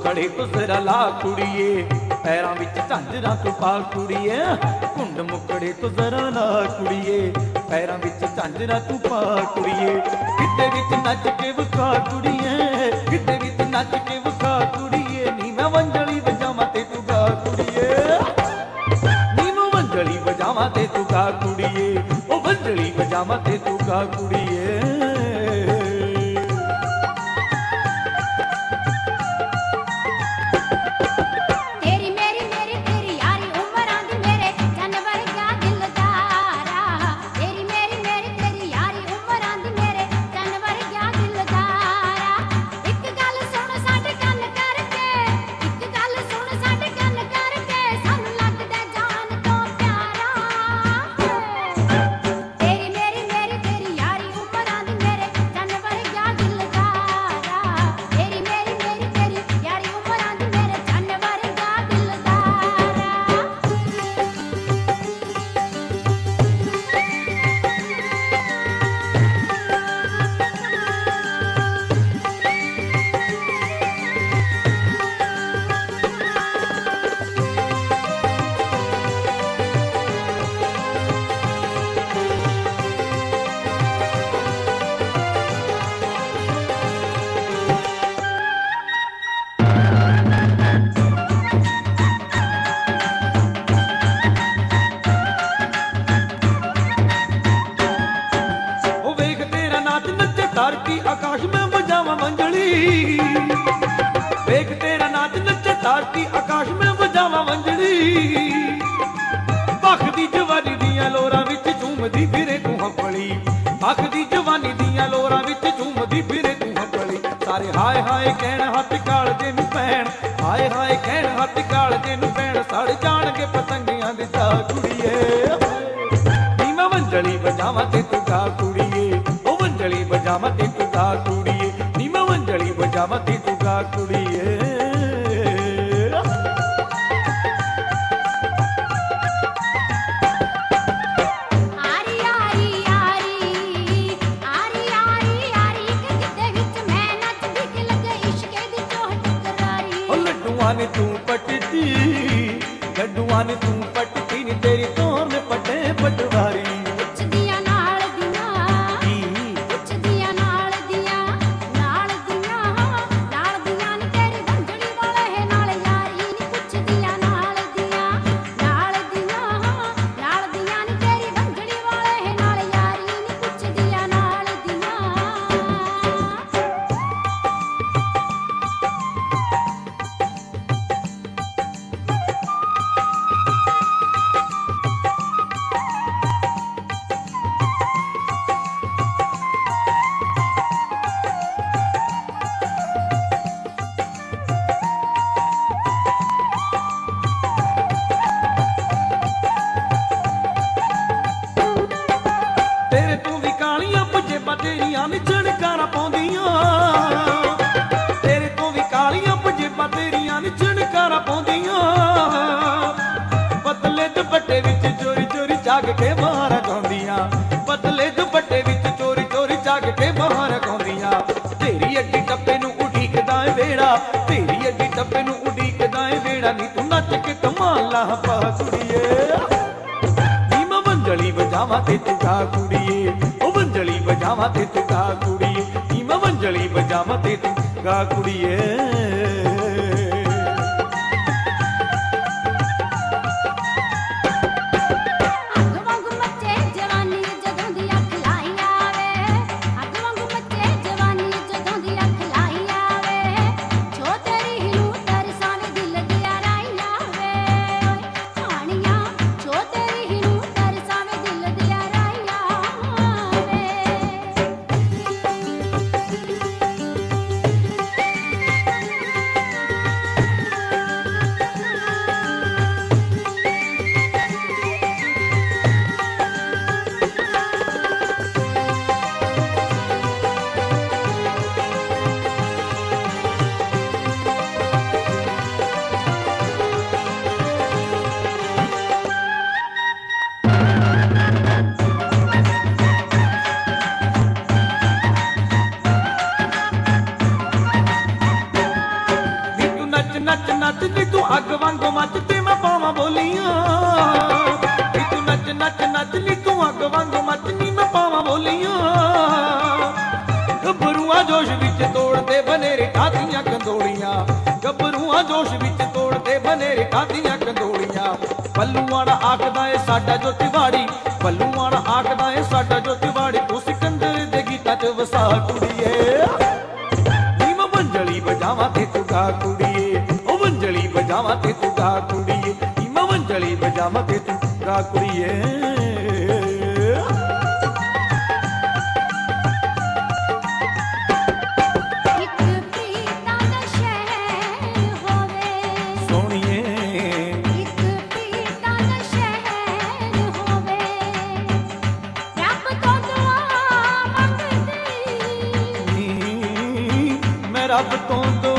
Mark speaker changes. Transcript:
Speaker 1: ਮੁਕੜੇ ਤੋਂ ਸਿਰਾ ਲਾ ਕੁੜੀਏ, ਪੈਰਾਂ ਵਿੱਚ ਝਾਂਜਰਾਂ ਤੂੰ ਪਾ ਕੁੜੀਏ। ਘੁੰਡ ਮੁਕੜੇ ਤੋਂ ਜ਼ਰਾ ਲਾ ਕੁੜੀਏ, ਪੈਰਾਂ ਵਿੱਚ ਝਾਂਜਰਾਂ ਤੂੰ ਪਾ ਕੁੜੀਏ। ਗਿੱਧੇ ਵਿੱਚ ਨੱਚ ਕੇ ਵਿਖਾ ਕੁੜੀਏ, ਗਿੱਧੇ ਵਿੱਚ ਨੱਚ ਕੇ ਵਿਖਾ ਕੁੜੀਏ। ਨੀ ਮੈਂ ਵੰਜਲੀ ਵਜਾਵਾਂ ਤੇ ਤੂੰ ਗਾ ਕੁੜੀਏ, ਨੀ ਮੈਂ ਵੰਜਲੀ ਵਜਾਵਾਂ ਤੇ ਤੂੰ ਗਾ ਕੁੜੀਏ। ਉਹ ਵੰਜਲੀ ਵਜਾਵਾਂ ਤੇ ਤੂੰ ਗਾ ਕੁੜੀਏ। तारती आकाश में बजावा वंजली, देख तेरा नाच नचे तारती आकाश में बजावा वंजली। पख दी जवानी दियां लोरां विच झूमदी फिरे तू हंपली, पख दी जवानी दियां लोरां विच झूमदी फिरे तू हंपली। सारे हाय हाय कहण हत्थ कालजे नूं पैण, हाय हाय कहण हत्थ कालजे नूं पैण। सड़ जाणगे पतंगियां दे जा कुड़िए, नी मैं वंजली बजावां ते तू गा कुड़िए। वंजली बजावां ते तू गा कुड़िए, नी मैं वंजली बजावां ते तू गा कुड़िए। लड्डुआं ने तू पटती, लड्डुआं ने तू पटती नी तेरी तोर ने पटे पटवारी। तेरियां नी झणकारा पाउंदियां, तेरे तो भी कालियां पंजेबां तेरियां नी झणकारा पाउंदियां। पतले दुपट्टे विच चोरी चोरी जाग के बाहर गाउंदियां, पतले दुपट्टे विच चोरी चोरी जाग के बाहर गाउंदियां। तेरी अड्डी टप्पे नूं उडीकदा ए वेड़ा, तेरी अड्डी टप्पे नूं उडीकदा ए वेड़ा। नी तू नच के धमाला पा कुड़िए, नी मैं वंजली बजावां ते तू गा कुड़िए। वंजली बजावां ते तू गा कुड़िए, नी मैं वंजली बजावां ते तू गा कुड़िए। ਨੱਚ ਨੱਚ ਨੀ ਤੂੰ ਅੱਗ ਵਾਂਗੂ ਮੱਚ ਤੇ ਮੈਂ ਪਾਵਾਂ ਬੋਲੀਆਂ ਨੀ ਤੂੰ ਨੱਚ ਨੱਚ ਨੱਚ ਨੀ ਤੂੰ ਅੱਗ ਵਾਂਗੂ ਮੱਚ ਨੀ ਮੈਂ ਪਾਵਾਂ ਬੋਲੀਆਂ ਗੱਭਰੂਆਂ ਜੋਸ਼ ਵਿੱਚ ਤੋੜਦੇ ਬਨੇਰੇ ਕਾਦੀਆਂ ਕੰਦੋੜੀਆਂ ਗੱਭਰੂਆਂ ਜੋਸ਼ ਵਿੱਚ ਤੋੜਦੇ ਬਨੇਰੇ ਕਾਦੀਆਂ ਕੰਦੋੜੀਆਂ ਪੱਲੂਆਣਾ ਆਖਦਾ ਏ ਸਾਡਾ ਜੋ ਤਿਵਾੜੀ ਪੱਲੂਆਣਾ ਆਖਦਾ ਏ ਸਾਡਾ ਜੋ ਤਿਵਾੜੀ ਤੂੰ ਸਿਕੰਦਰ ਦੇ ਗੀਤਾਂ 'ਚ ਵਸਾ ਕੁੜੀਏ ਨੀ ਮੈਂ ਵੰਜਲੀ ਵਜਾਵਾਂ ਤੇ ਤੂੰ ਗਾ ਕੁੜੀਏ ਉਹ ਵੰਜਲੀ ਵਜਾਵਾਂ ਤੇ ਤੂੰ ਗਾ ਕੁੜੀਏ ਨੀ ਮੈਂ ਵੰਜਲੀ ਵਜਾਵਾਂ ਤੇ ਤੂੰ ਗਾ ਕੁੜੀਏ ਰੱਬ ਤੋਂ